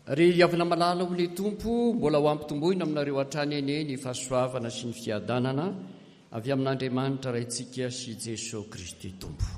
ry avina malala ho ny tompo mbola ho ampitomboina aminareo hatrany eny ny fahasoavana sy ny fiadanana avy amin'Andriamanitra raintsika sy Jesosy Kristy tompo.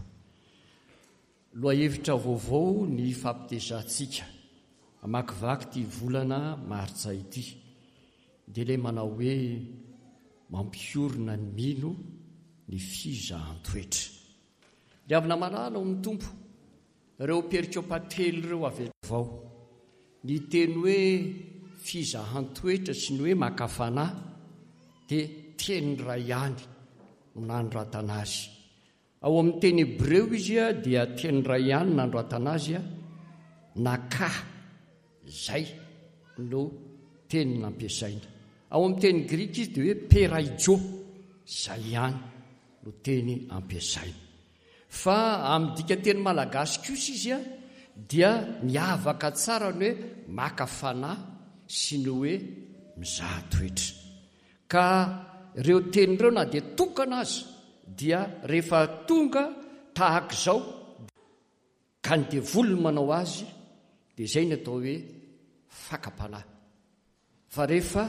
Loahevitra vaovao ny fampitezantsika amakivaky ty volana martsa ity dia ilay manao hoe mampiorina ny mino ny fizahan-toetra. Ry avina malala ho ny tompo ireo perikopately ireo avy avao ny teny hoe fizahan-toetra sy ny hoe makafanahy dia teny ray ihany no nanoratana azy. Ao amin'ny teny Hebreo izy dia teny ray ihany nanoratana azy naka zay no teny nampiasaina. Ao amin'ny teny Grika izy dia hoe peraijo zay ihany no teny ampiasaina. Fa amin'ny dikateny malagasy kosa izy dia miavaka tsara ny hoe makafanahy sy ny hoe mizahan-toetra. Ka ireo teny ireo na dia tokana azy dia rehefa tonga tahaka izao ka ny devolony manao azy dia izay ny atao hoe fakapanahy. Fa rehefa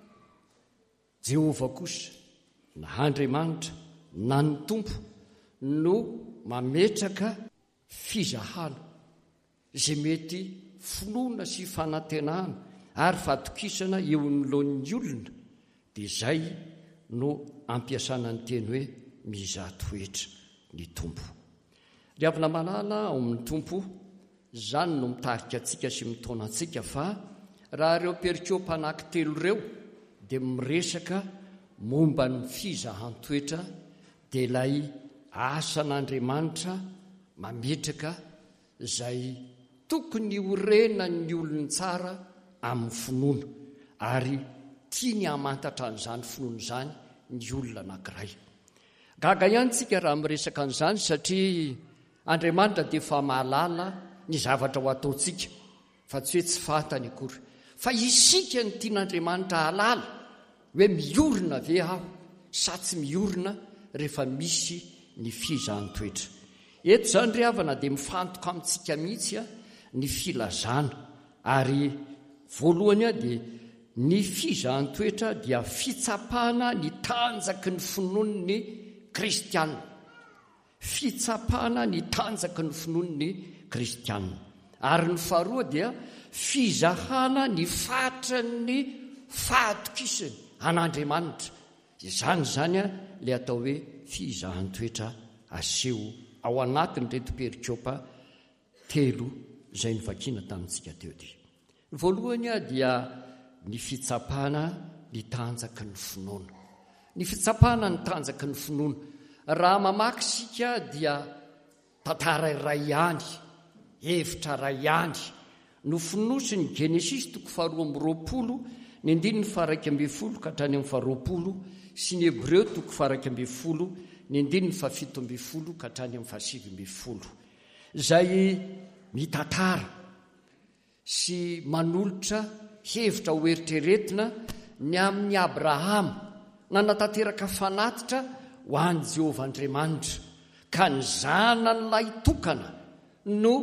Jehova kosa na Andriamanitra na ny tompo no mametraka fizahana izay mety finoana sy fanantenana ary fatokisana eo ny lohan'ny olona dia izay no ampiasana ny teny hoe mizahan-toetra ny tompo. Ry avina malala ao amin'ny tompo izany no mitarika antsika sy mitona antsika fa raha ireo perikopa anankitelo ireo dia miresaka momba ny fizahan-toetra dia ilay asan'Andriamanitra mametraka izay tokony horena ny olony tsara amin'ny finoana ary tiany hamantatra an'izany finoana izany ny olona anankiray. Gaga ihany tsika raha miresaka an'izany satria Andriamanitra dia efa mahalala ny zavatra ho ataontsika fa tsy hoe tsy fantany akory. Fa isika ny tian'Andriamanitra halala hoe miorina ve aho sa tsy miorina rehefa misy ny fizahan-toetra. Eto izany ry havana dia mifantoka amintsika mihitsy ny filazana ary voalohany dia ny fizahan-toetra dia fitsapana ny tanjaky ny finoan'ny kristianina. Fitsapana ny tanjaky ny finoan'ny kristianina. Ary ny faharoa dia fizahana ny fatran'ny fahatokisany an'Andriamanitra. Izany ilay atao hoe fizahan-toetra aseho ao anatin'ny reto perikopa telo izay nivakiana tamintsika teo dia. Voalohany dia ny fitsapana ny tanjaky ny finoana. Ny fitsapana ny tanjaky ny finoana. Raha mamaky sika dia tantara iray ihany, hevitra ray ihany no finosy ny Genesis 2:20, ny 1:20 ka hatrany amin'ny 20 sy ny Hebreo 2:20, ny 7:17 ka hatrany amin'ny 7:20. Izay mitantara sy manolotra hevitra ho eritreretina ny amin'ny Abrahama nanatanteraka fanatitra ho an'i Jehovah Andriamanitra ka ny zanan'ilay tokana no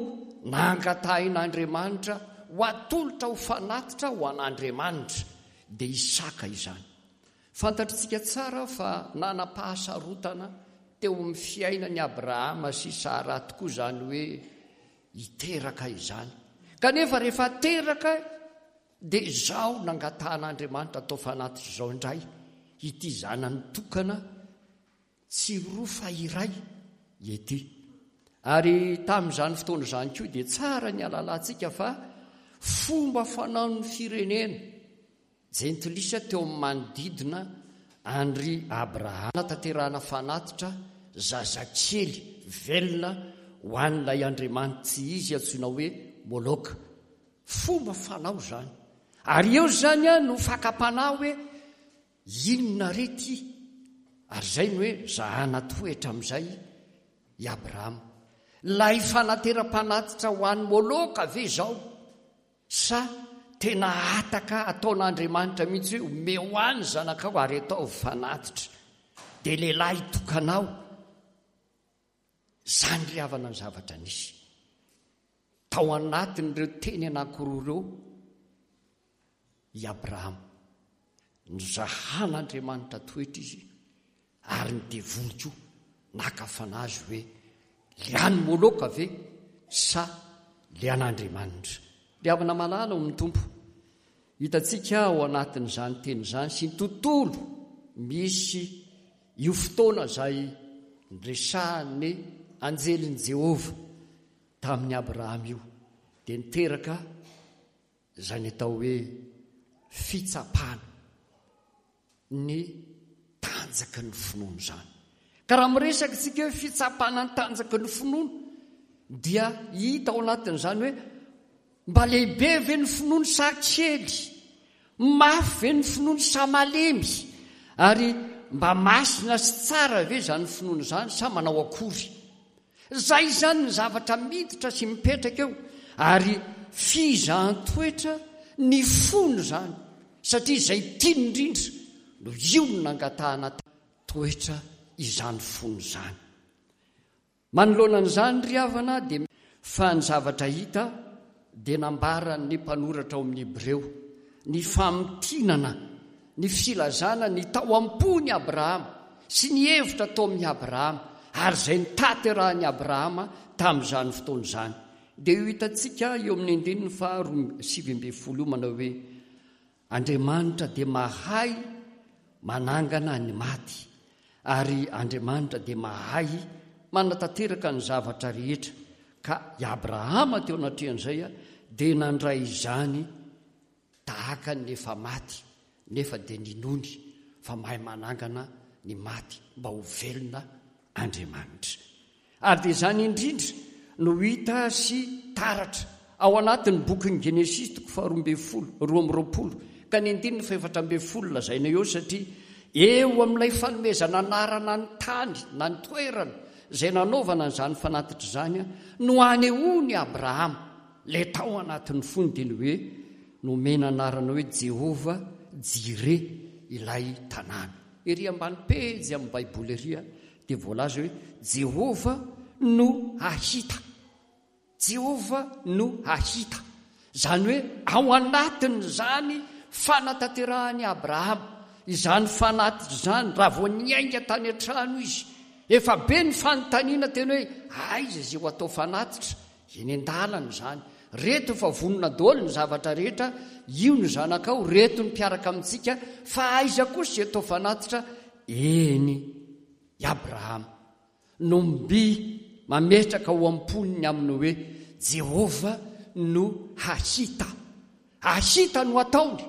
nangatahina ho atolotra ho fanatitra ho an'Andriamanitra dia Isaka izany. Fantatritsika tsara fa nanam-pahasarotana teo amin'ny fiainan'ny Abrahama sy Sara tokoa izany hoe hiteraka izany. Kanefa rehefa teraka dia izao nangatahan'Andriamanitra atao fanatitra izao indray ity zanany tokana tsy roa fa iray ety. Ary tamin'izany fotoana izany koa dia tsara ny alalantsika fa fomba fanaon'ny firenena jentilisa teo amin'ny manodidina andry Abrahama tanterahana fanatitra zazakely velona ho an'ilay Andriamanitra tsy izy antsoina hoe Moloka. Fomba fanao zany. Ary eo zany no fakapanahy hoe inona rety ary zay no hoe zahana toetra amin'izay i Abrahama. Lay fanateram-panatitra ho an'ny Moloka ve zao sa tena ataka ataon'Andriamanitra mihitsy hoe ome ho any zanakao ary atao fanatitra dia lehilahy tokanao. Zany ry havana ny zavatra nisy tao anatin'ireo teny anankiroa ireo i Abrahama. Nizahan'Andriamanitra toetra izy ary ny devoly koa nakafana azy hoe liany moloka ve sa lian'Andriamanitra. Le avana malala ao amin'ny tompo. Hitantsika ao anatin'izany teny izany sy ny tontolo misy io fotoana izay niresahan'ny anjelin'i Jehova tamin'ny Abrahama io dia niteraka izay ny atao hoe fitsapana ny tanjaky ny finoana izany. Ka raha miresaka tsika hoe fitsapana ny tanjaky ny finoana dia hita ao anatin'izany hoe mba lehibe ve ny finoana sa kely, mafy ve ny finoana sa malemy, ary mba masina sy tsara ve zany finoana izany sa manao akory. Zay zany ny zavatra miditra sy mipetraka eo, ary fizahan-toetra ny fony zany, satria izay tiany indrindra no io no nangatahana toetra izany fony izany. Manoloanan'izany ry havana dia fa ny zavatra hita dia nambaran'ny mpanoratra ao amin'ny Hebreo ny famitinana, ny filazana ny tao am-pony Abrahama sy ny hevitra tao amin'ny Abrahama, ary izay nitanterahany Abrahama tamin'izany fotoana izany. Dia io hitantsika eo amin'ny andininy faharoa 7 manao hoe Andriamanitra dia mahay manangana ny maty, ary Andriamanitra dia mahay manatanteraka ny zavatra rehetra. Ka i Abrahama teo anatrehan'izay dia nandray izany tahaka ny efa maty, nefa dia ninony fa mahay manangana ny maty mba ho velona Andriamanitra. Ary dia izany indrindra no hita sy taratra ao anatin'ny bokin'ny Genesis 12:20 ka ny 4:40 lazaina eo, satria eo amin'ilay fanomezana anarana ny tany na ny toerana izay nanaovana n'izany fanatitra izany no anehoany Abrahama le tao anatin'ny fony, dia ny hoe nomena anarana hoe Jehova Jire ilay tanàna. Ery ambany pejy amin'ny Baiboly ery dia voalaza hoe Jehova no ahita, Jehova no ahita. Izany hoe ao anatin'izany fanatanterahany Abrahama, izany fanatitra izany raha vao niainga tany an-trano izy, efa be ny fanontaniana tena hoe aiza izay ho atao fanatitra, eny an-dalana izany, reto fa vonona daholo ny zavatra rehetra, io ny zanakao, reto ny mpiaraka amintsika, fa aiza kosa izay atao fanatitra. Eny i Abrahama no mby mametraka ao am-poniny aminy hoe Jehova no ahita, ahita no ataony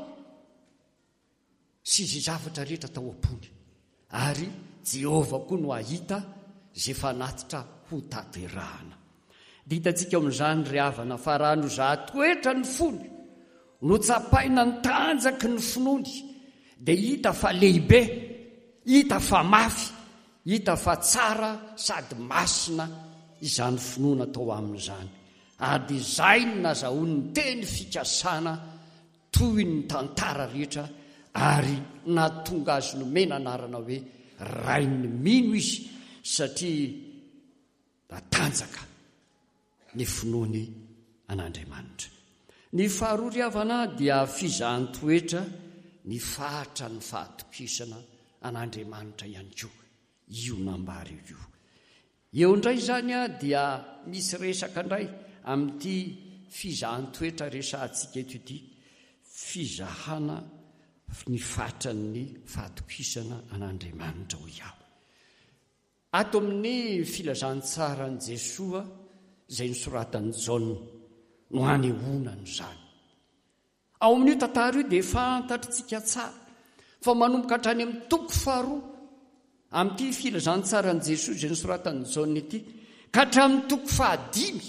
sy izay zavatra rehetra tao am-pony, ary Jehova koa no ahita izay fanatitra ho tanterahana. Dia hitantsika amin'izany ry havana fa raha no zahatoetra ny fony no tsapaina ny tanjaky ny finoany, dia hita fa lehibe, hita fa mafy, hita fa tsara sady masina izany finoana tao amin'izany. Ary dia izay no nazahoany ny teny fikasana toy ny tantara rehetra, ary nahatonga azy nomena anarana hoe rainy mino izy, satria natanjaka ny finoany an'Andriamanitra. Ny faharoa ry havana dia fizahan-toetra ny fahatra ny fahatokisana an'Andriamanitra ihany koa, io nambary io. Eo indray izany dia misy resaka indray amin'ity fizahan-toetra resahantsika eto ity, fizahana ny fatran'ny fahatokisana an'Andriamanitra ho iaho. Ato amin'ny filazantsarany Jesoa izay nisoratan'ny Jaona no hanehoanany izany. Ao amin'io tantara io dia fantatritsika tsara fa manomboka hatrany amin'ny toko faharoa amin'ity filazantsarany Jesoa izay nisoratan'ny Jaona ity ka hatramin'ny toko fahadimy,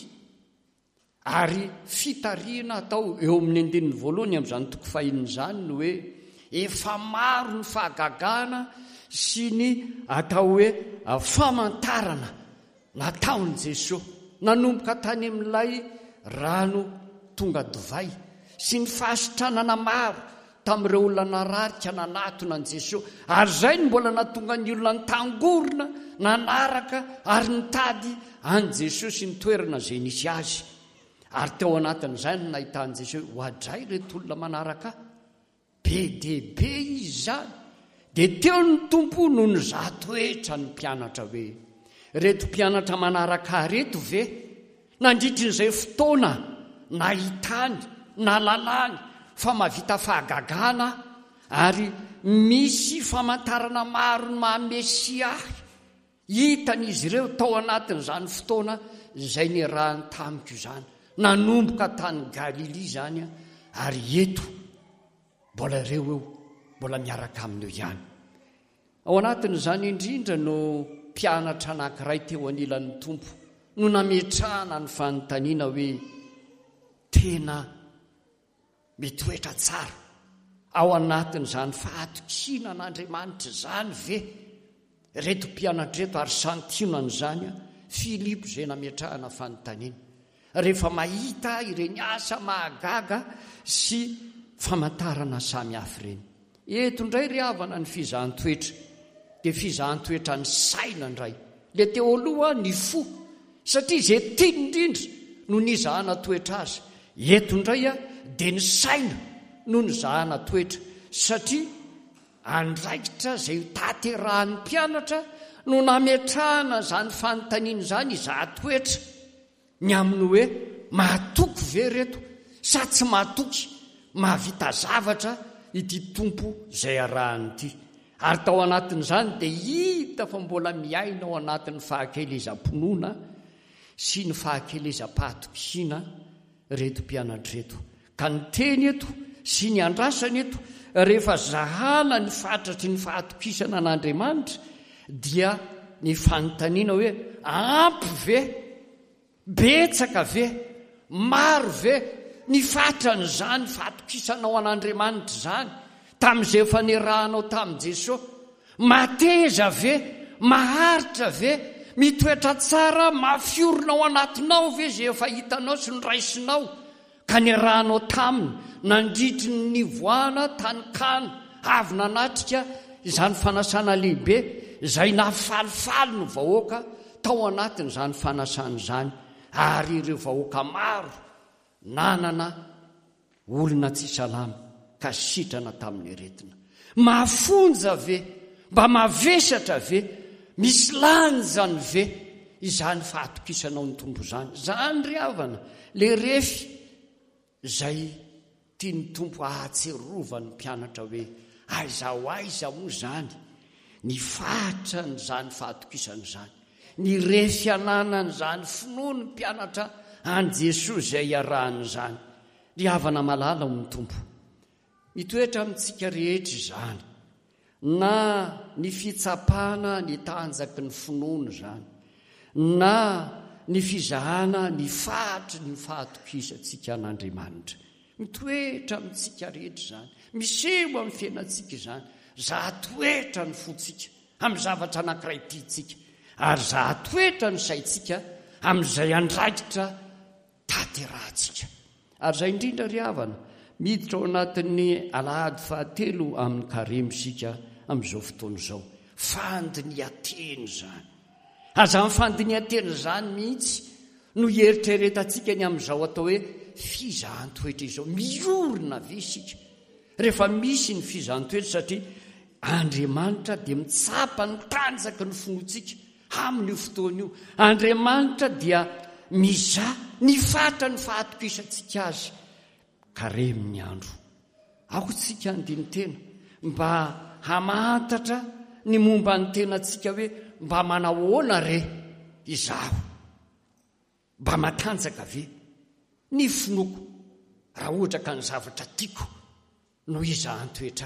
ary fitarihana atao eo amin'ny andininy voalohany amin'izany toko fahininy izany no hoe efa maro ny fahagagana sy ny atao hoe famantarana nataon'i Jesosy, nanomboka tany amin'ilay rano tonga divay sy ny fahasitranana maro tamin'ireo olona nararika nanatona an'i Jesosy, ary izay ny mbola natonga ny olona nitangorona nanaraka ary nitady any Jesosy sy ny toerana izay nisy azy. Ary teo anatin'izany no nahitan'i Jesosy, hoadray reto olona manaraka be dehibe izy zany dia teo ny tompo noho ny zatoetra ny mpianatra hoe reto mpianatra manaraka reto ve nandritrin'izay fotoana na hitany na lalàny fa mahavita fahagagana ary misy famantarana maro ny mahamesia ahy hitan'izy ireo tao anatin'izany fotoana izay niarahany tamiko izany nanomboka tany Galili zany ary eto mbola ireo eo mbola miaraka amin'io ihany. Ao anatin'izany indrindra no mpianatra anankiray teo anilan'ny tompo no nametrahana ny fanontaniana hoe tena mitoetra tsara ao anatin'izany fahatokisana n'Andriamanitra zany ve reto mpianatra reto ary santionan'izany Filipo izay nametrahana fanontaniana rehefa mahita ireny asa mahagaga sy famantarana samy hafa ireny. Eto indray ry havana ny fizahan-toetra dia fizahan-toetra ny saina indray le teo aloha ny fo satria izay tiany indrindra no nizahana toetra azy. Eto indray dia ny saina no nizahana toetra satria andraikitra izay taterahan'ny mpianatra no nametrahana zany fanontaniana zany izahan-toetra ny amin'ny hoe mahatoky ve reto sa tsy mahatoky mahavita zavatra ity tompo izay arahany ity. Ary tao anatin'izany dia hita fa mbola miaina ao anatin'ny fahakelezam-ponoana sy ny fahakelezam-pahatokisana reto mpianatra reto. Ka ny teny eto sy ny andrasana eto rehefa zahana ny fatatry ny fahatokisana an'Andriamanitra dia ny fanontaniana hoe ampy ve betsaka ve maro ve ny fatran'izany fahatokisanao an'Andriamanitra zany tamin'izay efa nirahanao tamin'i Jesosy mateza ve maharitra ve mitoetra tsara mafiorina ao anatinao ve zay efa hitanao sy nyraisinao ka nirahanao taminy nandritry ny nivoana tany Kana avy nanatrika izany fanasana lehibe izay nafalifaly ny vahoaka tao anatin'izany fanasana izany ary ireo vahoaka maro nanana olona tsy salama ka sitrana tamin'ny aretina. Mahafonja ve mba mavesatra ve misy lanjany ve izany fahatokisanao ny tompo zany zany ry havana le refy izay tia ny tompo ahatserovany mpianatra hoe aiza moa zany ny fatra n'izany fahatokisana izany ny refy ananany zany finoany mpianatra any Jesosy izay iarahany izany. Ry havana malala ho ny tompo mitoetra amintsika rehetra izany na ny fitsapana ny tanjaky ny finoana zany na ny fizahana ny fatry ny fahatokisantsika an'Andriamanitra mitoetra amintsika rehetra izany miseho amin'ny fiainantsika izany zahatoetra ny fotsika amin'ny zavatra anankiray tiantsika ary zahatoetra ny saintsika amin'izay andraikitra taterahantsika. Ary izay indrindra ry havana miditra ao anatin'ny alahady 7 amin'ny karemy sika amin'izao fotoana izao fandiniateny zany aza amin'ny fandiniateny zany mihitsy no hieritreretantsika ny amin'izao atao hoe fizahan-toetra izao miorina ve isika rehefa misy ny fizahan-toetra satria Andriamanitra dia mitsapa ny tanjaka ny finoantsika amin'io fotoana io. Andriamanitra dia mizaha ny fatra ny fahatokisantsika azy karemy ny andro aotsika andiny tena mba hamantatra ny momba ny tenantsika hoe mba manahoana re izaho mba matanjaka ve ny finoko raha ohatra ka ny zavatra tiako no izahan-toetra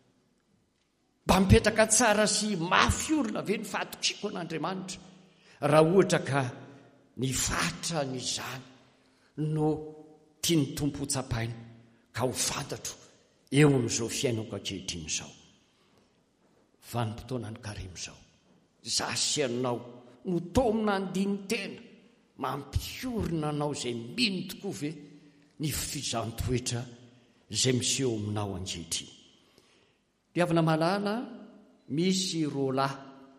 mba mipetraka tsara sy mafiorina ve ny fahatokisako an'Andriamanitra raha ohatra ka ny fatra ny zany no tia ny tompo tsapaina ka ho fantatro eo amin'izao fiainako ankehitriny izao. Vanim-potoana ny karemy izao zasy anao no tomina andiny tena mampiorina anao izay mino tokoa ve ny fizahan-toetra izay miseho aminao ankehitriny. Ry havana malala misy roalahy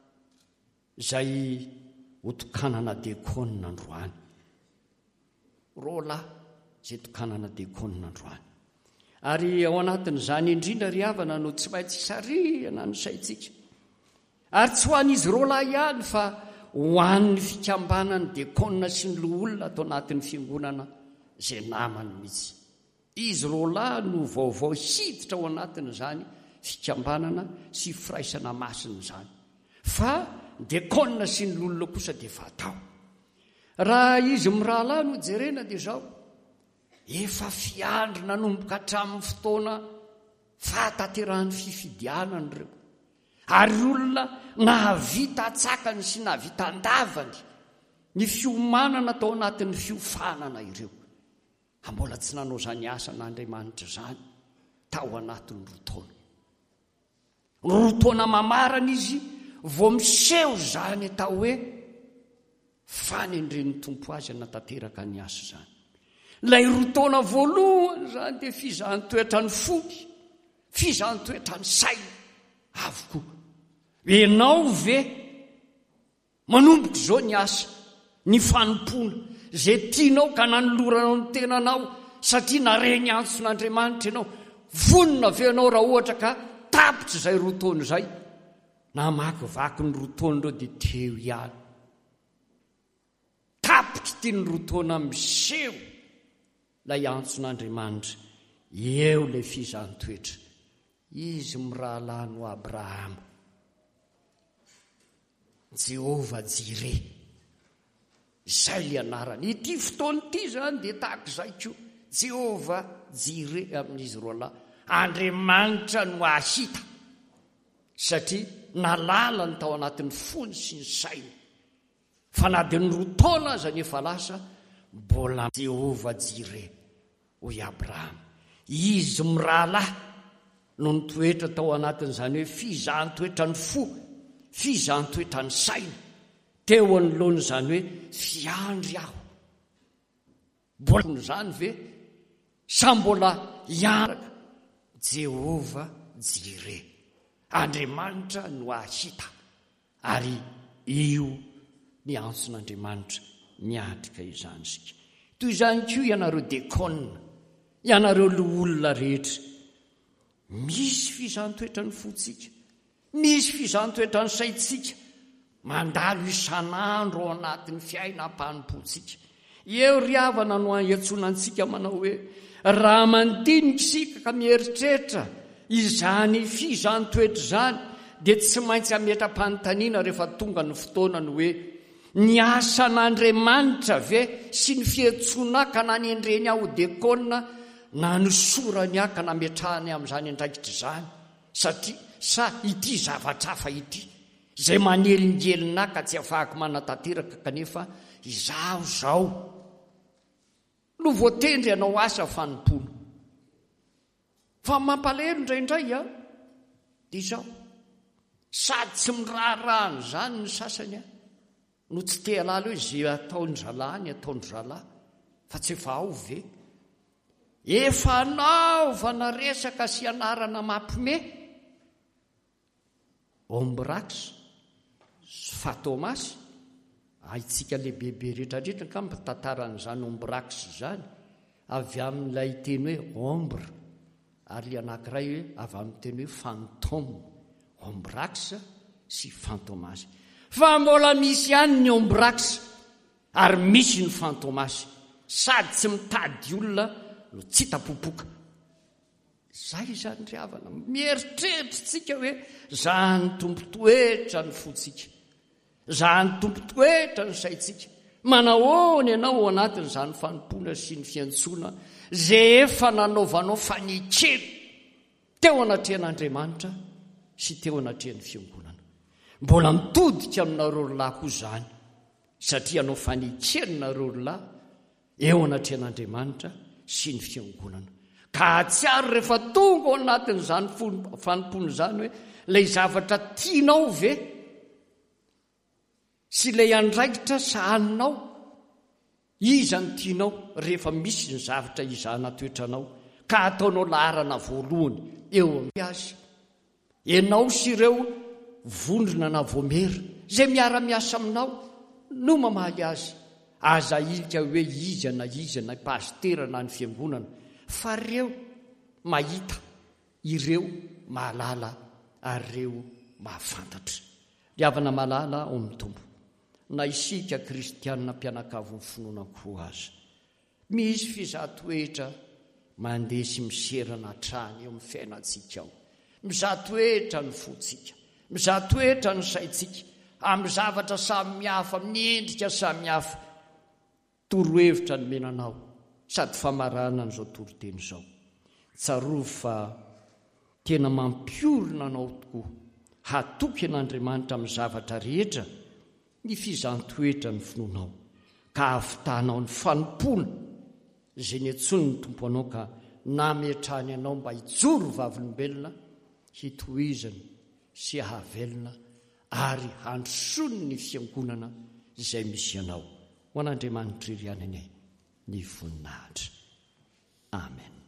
izay hotokanana diakonina androany roalahy izay tokanana diakonina androany Ary ao anatin'izany indrindra ry havana no tsy maintsy isarihana ny saintsika. Ary tsy ho an'izy roalahy ihany fa ho an'ny fikambanany diakona sy ny loholona atao anatin'ny fiangonana izay namany mihitsy. Izy roalahy no vaovao hiditra ao anatin'izany fikambanana sy firaisana masina izany. Fa diakona sy ny loholona kosa dia fatao. Raha izy mirahalahy no jerena dia izao. Efa fiandry nanomboka hatramin'ny fotoana fahatanterahany fifidianany ireo. Ary olona nahavita atsakany sy nahavita andavany ny fiomanana tao anatin'ny fiofanana ireo. Mbola tsy nanao izany asa n'Andriamanitra izany tao anatin'ny rotaona. Rotaona mamarana izy vao miseho izany atao hoe fanendren'ny tompo azy anatanteraka ny asa izany. Ilay rotaona voalohany izany dia fizahantsoetra ny fony, fizahantsoetra ny saina avokoa. Ianao ve manomboka izao ny asa, ny fanompona, izay tianao ka nanoloranao ny tenanao satria nareny antson'Andriamanitra ianao, vonona ve ianao raha ohatra ka tapitra izay rotaona izay, na makivaky ny rotaona ireo dia teo ihany. Tapitra tia ny rotaona miseho ilay antson'Andriamanitra, eo ilay fizahantsoetra. Izy mirahalahy no Abrahama, Jehovah Jireh, izay ilay anarany. Ity fotoana ity izany dia tahaka izay koa, Jehovah Jireh amin'izy roalahy. Andriamanitra no ahita, satria nalala ny tao anatin'ny fony sy ny saina. Fa na dia ny rotaona aza nefa lasa, mbola Jehovah Jireh hoy Abrahama. Izy mirahalahy no nitoetra tao anatin'izany hoe fizahantsoetra ny fo, fizahantsoetra ny saina, teo anoloan'izany hoe fiandry aho. Mbola n'izany ve sa mbola hiaraka Jehovah Jireh, Andriamanitra no ahita, ary io ny antson'Andriamanitra miatrika izany sika. Toy izany koa ianareo diakona, ianareo loholona rehetra, misy fizahantsoetra ny fotsika, misy fizahantsoetra ny saintsika, mandalo isan'andro ao anatin'ny fiaina ampanim-potsika. Eo ry havana no iantsonantsika manao hoe raha mandinika isika ka mieritreritra izany fizahantsoetra izany, dia tsy maintsy ametram-panontaniana rehefa tonga ny fotoana ny hoe ny asan'Andriamanitra ve sy ny fiantsoana ka nanendreny aho diakona na nisorany aho ka nametrahany amin'izany andraikitra izany, satria sa ity zavatra hafa ity izay manelingelina ka tsy afahako manatanteraka kanefa izaho zao no voatendry anao asa fanompona. Fa mampalahelo indraindray dia izao, sady tsy miraharahana izany ny sasany no tsy te halala hoe izay ataony zalahy ny ataony zalahy, fa tsy efa ao ve? Efa anaovana resaka sy anarana mampime Ombrax Fatomasy, haitsika lehibehibe rehetrarehetra ka mitantaran'izany Ombrax izany, avy amin'ilay teny hoe ombre, ary anankiray hoe avy amin'ny teny hoe fantôme, Ombrax sy Fantomasy. Fa mbola misy ihany ny Ombrax ary misy ny Fantomasy, sady tsy mitady olona no tsy tapopoka. Zay izany ry havana, mieritreritritsika hoe zany tompo toetra ny fotsika, zany tompo toetra ny saintsika. Manahoana ianao ao anatin'izany fanompona sy ny fiantsoana zay efa nanaovanao fanekeny teo anatrehan'Andriamanitra sy teo anatrehan'ny fiangonana. Mbola mitodika aminareo rolahy koa izany, satria anao fanekeny nareo rolahy eo anatrehan'Andriamanitra sy ny fiangonana. Ka atsiaro rehefa tonga ao anatin'izany fanompona izany hoe ilay zavatra tianao ve sy ilay andraikitra sahaninao, iza ny tianao rehefa misy ny zavatra izahana toetranao ka ataonao laharana voalohany eo amin'ny azy. Ianao sy ireo vondrona na voamera izay miara-miasa aminao no mamaly azy. Aza ilika hoe iza na pastera na ny fiangonana, fa reo mahita ireo mahalala ary ireo mahafantatra. Riavana malala ao amin'ny tompo na isika kristianina mpianakavo ny finoana koa aza. Misy fizatoetra mandeha sy miserana hatrany eo amin'ny fiainantsika ao. Mizatoetra ny fotsika, mizatoetra ny saitsika amin'ny zavatra samihafa, amin'ny endrika samihafa. Torohevitra ny menanao sady famarana n'izao toroteny izao. Tsarovy fa tena mampiorina anao tokoa hatoky an'Andriamanitra amin'ny zavatra rehetra ny fizantoetra ny finoanao ka havitanao ny fanompona izay ny antsony ny tompo anao ka nametrany anao mba hijoro vavolombelona, hitohizany sy havelona ary handrosony ny fiangonana izay misy anao. Ho an'Andriamanitra iry ihany ny voninahitra. Amen.